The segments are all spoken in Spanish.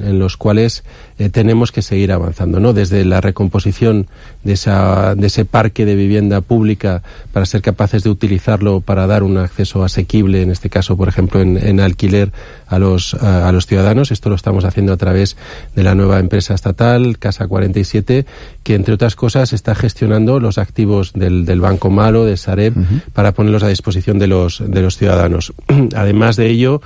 en los cuales tenemos que seguir avanzando, ¿no? Desde la recomposición de ese parque de vivienda pública para ser capaces de utilizarlo para dar un acceso asequible, en este caso, por ejemplo, en alquiler a los ciudadanos. Esto lo estamos haciendo a través de la nueva empresa estatal, Casa 47, que, entre otras cosas, está gestionando los activos del Banco Malo, de Sareb, para ponerlos a disposición de los ciudadanos. Además de ello,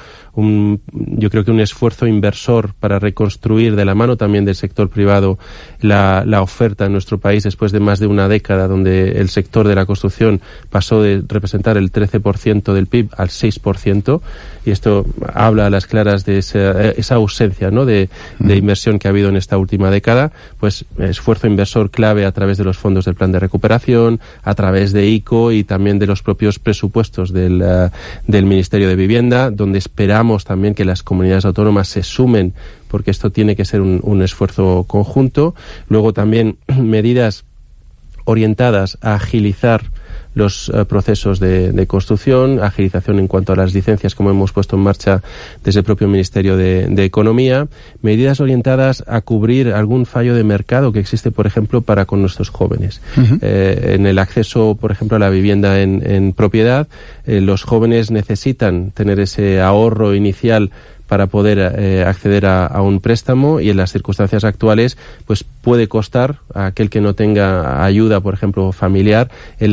yo creo que un esfuerzo inversor para reconstruir de la mano también del sector privado la oferta en nuestro país después de más de una década donde el sector de la construcción pasó de representar el 13% del PIB al 6%, y esto habla a las claras de esa ausencia, ¿no?, de inversión que ha habido en esta última década. Pues esfuerzo inversor clave a través de los fondos del Plan de Recuperación, a través de ICO y también de los propios presupuestos del Ministerio de Vivienda, donde esperamos también que las comunidades autónomas se sumen, porque esto tiene que ser un esfuerzo conjunto. Luego también medidas orientadas a agilizar los procesos de construcción, agilización en cuanto a las licencias, como hemos puesto en marcha desde el propio Ministerio de Economía, medidas orientadas a cubrir algún fallo de mercado que existe, por ejemplo, para con nuestros jóvenes. En el acceso, por ejemplo, a la vivienda en propiedad, los jóvenes necesitan tener ese ahorro inicial para poder acceder a un préstamo, y en las circunstancias actuales pues puede costar a aquel que no tenga ayuda, por ejemplo, familiar,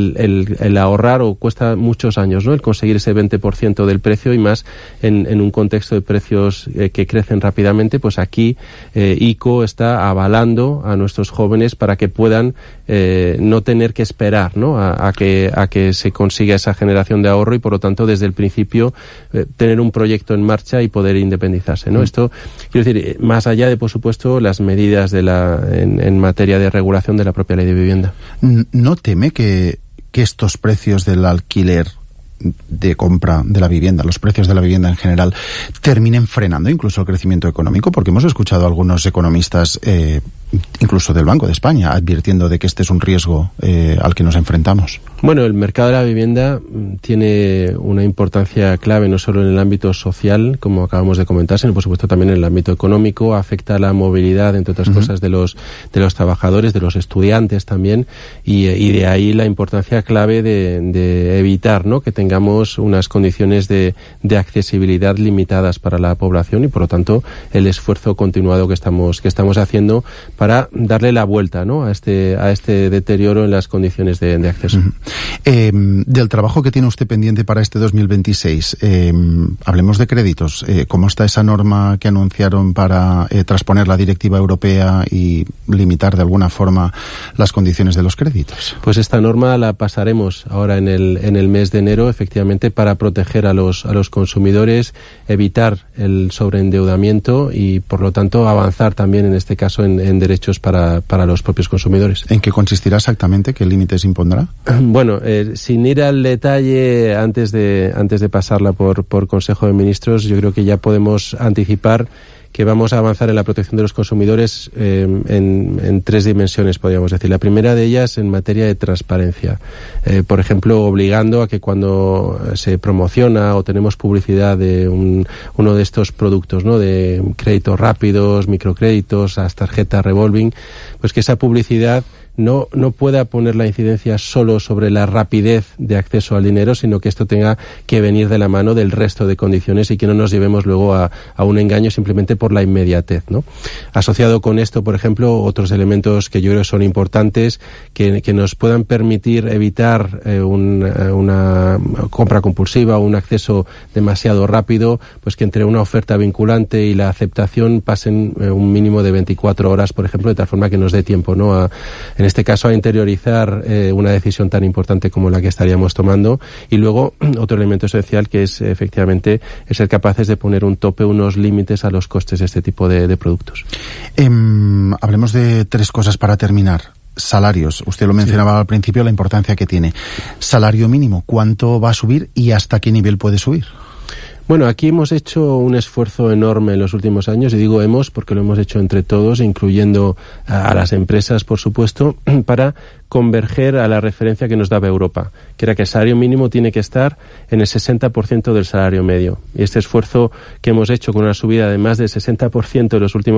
el ahorrar, o cuesta muchos años, ¿no?, el conseguir ese 20% del precio, y más en un contexto de precios que crecen rápidamente. Pues aquí ICO está avalando a nuestros jóvenes para que puedan no tener que esperar, ¿no?, a que se consiga esa generación de ahorro, y por lo tanto desde el principio tener un proyecto en marcha y poder independizarse, ¿no? Esto, quiero decir, más allá de, por supuesto, las medidas en materia de regulación de la propia ley de vivienda. ¿No teme que estos precios del alquiler de compra de la vivienda, los precios de la vivienda en general, terminen frenando incluso el crecimiento económico? Porque hemos escuchado a algunos economistas, incluso del Banco de España, advirtiendo de que este es un riesgo al que nos enfrentamos. Bueno, el mercado de la vivienda tiene una importancia clave no solo en el ámbito social, como acabamos de comentar, sino por supuesto también en el ámbito económico. Afecta a la movilidad, entre otras cosas, de los trabajadores, de los estudiantes también, y de ahí la importancia clave de evitar, ¿no?, que tengamos unas condiciones de accesibilidad limitadas para la población, y por lo tanto el esfuerzo continuado que estamos haciendo para darle la vuelta, ¿no?, a este deterioro en las condiciones de acceso. Del trabajo que tiene usted pendiente para este 2026, hablemos de créditos. ¿Cómo está esa norma que anunciaron para transponer la directiva europea y limitar de alguna forma las condiciones de los créditos? Pues esta norma la pasaremos ahora en el mes de enero, efectivamente, para proteger a los consumidores, evitar el sobreendeudamiento y, por lo tanto, avanzar también, en este caso, en derechos para los propios consumidores. ¿En qué consistirá exactamente? ¿Qué límites impondrá? Bueno, sin ir al detalle, antes de pasarla por Consejo de Ministros, yo creo que ya podemos anticipar que vamos a avanzar en la protección de los consumidores en tres dimensiones, podríamos decir. La primera de ellas en materia de transparencia. Por ejemplo, obligando a que cuando se promociona o tenemos publicidad de uno de estos productos, ¿no?, de créditos rápidos, microcréditos, las tarjetas revolving, pues que esa publicidad no pueda poner la incidencia solo sobre la rapidez de acceso al dinero, sino que esto tenga que venir de la mano del resto de condiciones, y que no nos llevemos luego a un engaño simplemente por la inmediatez, ¿no? Asociado con esto, por ejemplo, otros elementos que yo creo son importantes, que nos puedan permitir evitar una compra compulsiva o un acceso demasiado rápido, pues que entre una oferta vinculante y la aceptación pasen un mínimo de 24 horas, por ejemplo, de tal forma que nos dé tiempo, ¿no?, en este caso a interiorizar una decisión tan importante como la que estaríamos tomando. Y luego otro elemento esencial, que es efectivamente ser capaces de poner un tope, unos límites a los costes de este tipo de productos. Hablemos de tres cosas para terminar. Salarios, usted lo mencionaba al principio, la importancia que tiene. Salario mínimo, ¿cuánto va a subir y hasta qué nivel puede subir? Bueno, aquí hemos hecho un esfuerzo enorme en los últimos años, y digo hemos porque lo hemos hecho entre todos, incluyendo a las empresas, por supuesto, para converger a la referencia que nos daba Europa, que era que el salario mínimo tiene que estar en el 60% del salario medio. Y este esfuerzo que hemos hecho con una subida de más del 60% en los últimos